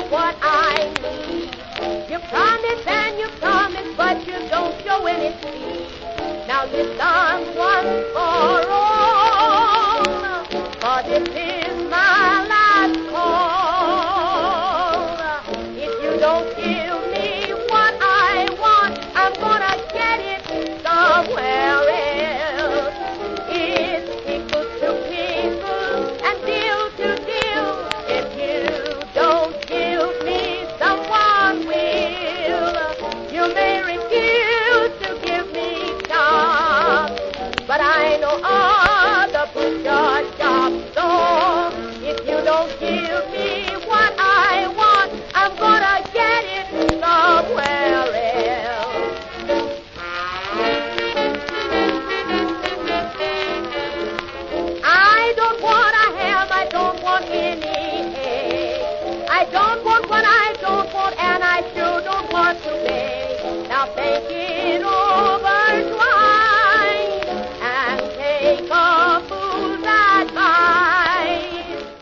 what I need. You promise and you promise, but you don't show any speed. Now listen once for all.